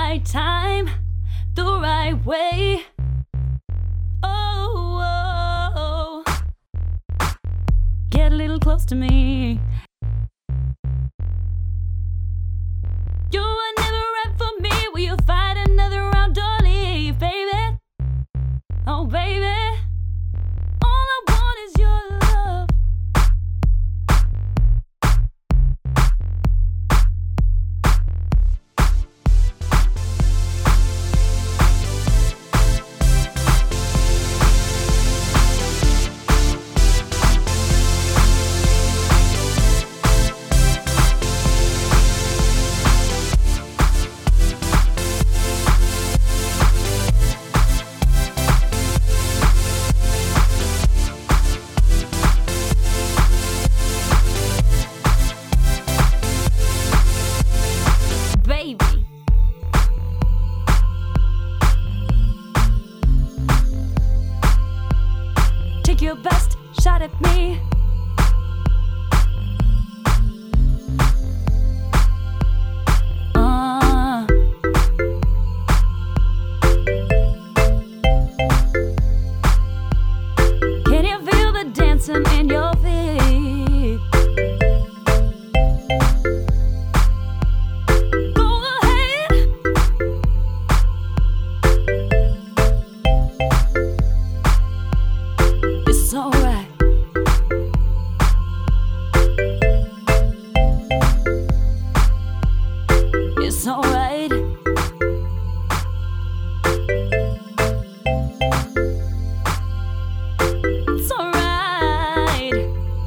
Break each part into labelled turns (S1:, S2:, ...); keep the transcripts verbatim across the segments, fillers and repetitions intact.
S1: right time, the right way. Oh, oh, oh. Get a little close to me. You were never right for me. Will you fight another round or leave, baby? Oh, baby. All I want is your love. Baby, take your best shot at me. Uh. Can you feel the dancing in your feet? It's alright. It's alright. It's alright.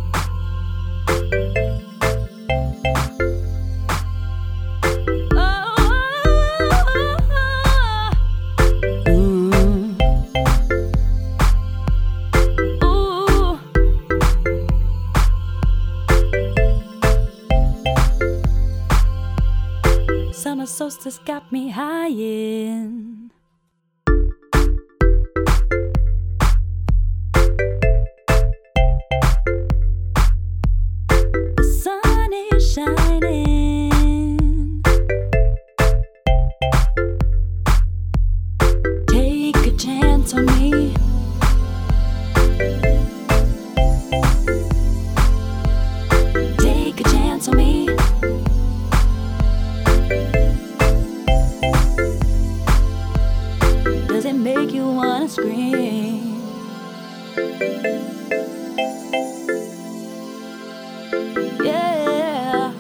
S1: Summer solstice got me high in. The sun is shining. Take a chance on me. Take a chance on me. Does it make you wanna scream? Yeah.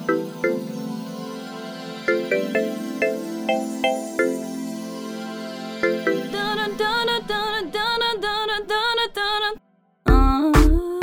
S1: Dun dun dun dun dun dun dun dun dun. Uh.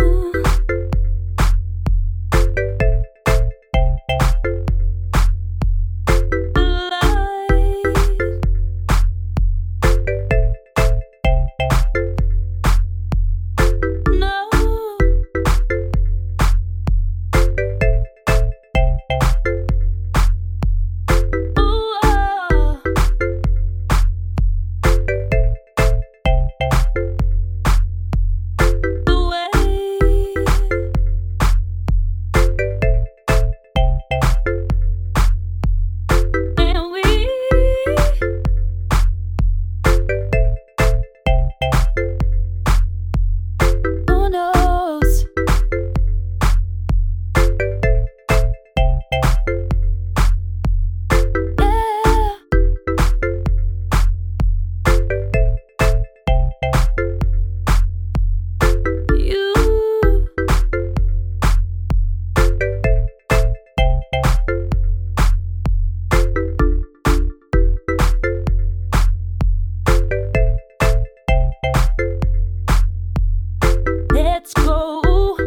S1: Let's go.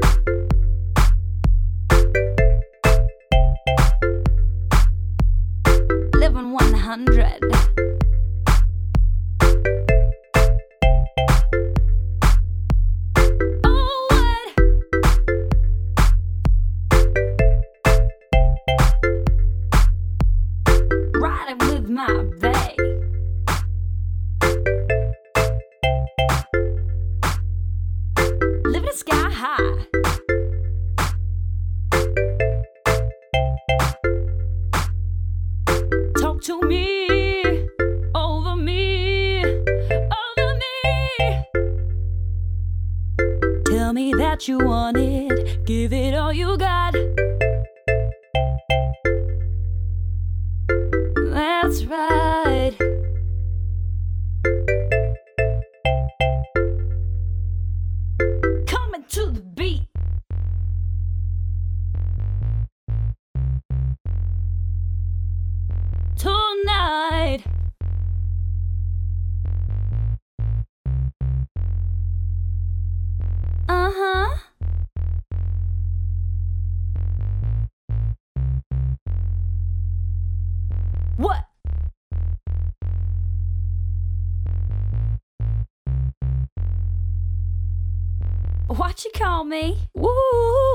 S1: Living one hundred. Oh, what? Riding with my bae. Living sky high. Talk to me. Tell me that you want it, give it all you got. That's right. Coming to the beat. Tonight. Uh-huh. What? What you call me? Woo!